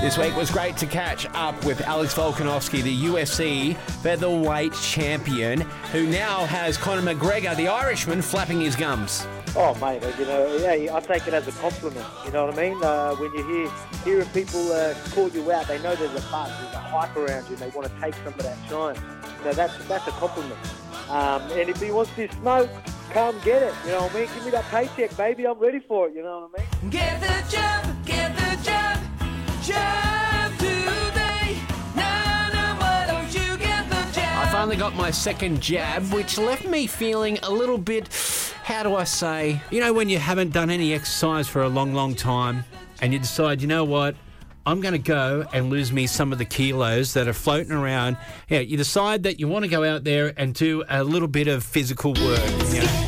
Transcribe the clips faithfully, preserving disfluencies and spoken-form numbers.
this week. It was great to catch up with Alex Volkanovski, the U F C featherweight champion, who now has Conor McGregor, the Irishman, flapping his gums. Oh, mate, you know, yeah, I take it as a compliment, you know what I mean? Uh, when you hear hearing people uh, call you out, they know there's a buzz, there's a hype around you, and they want to take some of that shine. You know, that's, that's a compliment. Um, and if he wants this smoke, come get it, you know what I mean? Give me that paycheck, baby, I'm ready for it, you know what I mean? Get the job, get the job, job today. No, no, why don't you get the job? I finally got my second jab, which left me feeling a little bit, how do I say, you know, when you haven't done any exercise for a long, long time and you decide, you know what, I'm going to go and lose me some of the kilos that are floating around. Yeah, you decide that you want to go out there and do a little bit of physical work. You know?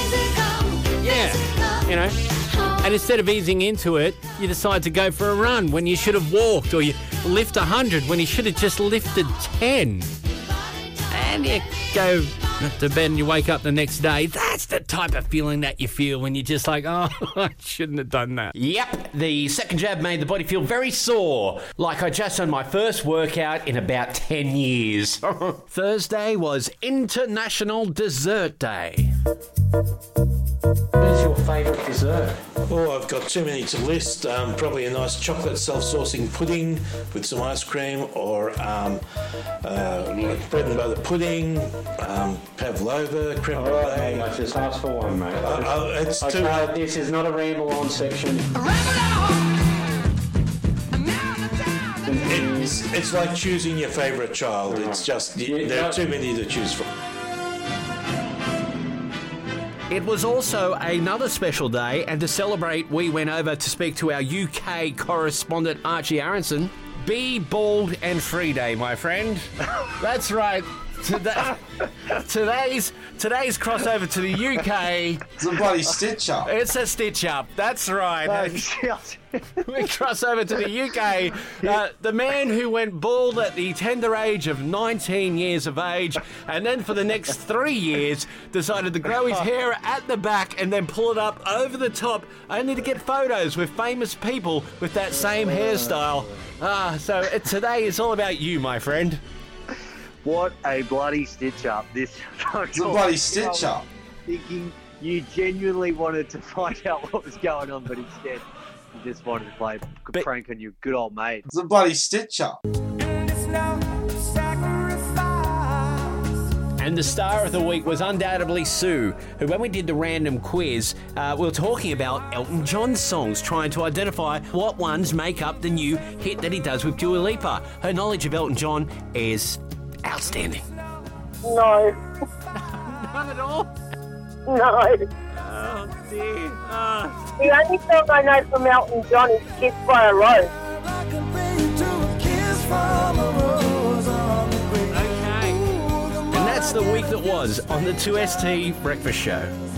Yeah, you know. And instead of easing into it, you decide to go for a run when you should have walked, or you lift one hundred when you should have just lifted ten. And you go to bed and you wake up the next day. That's the type of feeling that you feel when you're just like, oh, I shouldn't have done that. Yep, the second jab made the body feel very sore, like I just done my first workout in about ten years. Thursday was International Dessert Day. What is your favourite dessert? Oh, I've got too many to list. Um, probably a nice chocolate self-saucing pudding with some ice cream, or um, uh, like bread and butter pudding, um, pavlova, creme brulee. All right, mate, I just asked for one, mate. Uh, uh, it's okay, too... uh, this is not a ramble-on section. It's, it's like choosing your favourite child. It's just, Yeah, there no. are too many to choose from. It was also another special day, and to celebrate, we went over to speak to our U K correspondent, Archie Aronson. Be bald and free day, my friend. That's right. Today, today's today's crossover to the U K. It's a bloody stitch up. It's a stitch up. That's right. We cross over to the U K. Uh, the man who went bald at the tender age of nineteen years of age, and then for the next three years decided to grow his hair at the back and then pull it up over the top, only to get photos with famous people with that same hairstyle. Ah, so it, today is all about you, my friend. What a bloody stitch up. This It's a bloody stitch up. Thinking you genuinely wanted to find out what was going on, but instead you just wanted to play a But- prank on your good old mate. It's a bloody stitch up. And the star of the week was undoubtedly Sue, who, when we did the random quiz, uh, we were talking about Elton John songs, trying to identify what ones make up the new hit that he does with Dua Lipa. Her knowledge of Elton John is outstanding. No, None at all? no. Oh, dear. Oh. The only song I know from Elton John is Kiss by a Rose. Okay. And that's the week that was on the two S T Breakfast Show.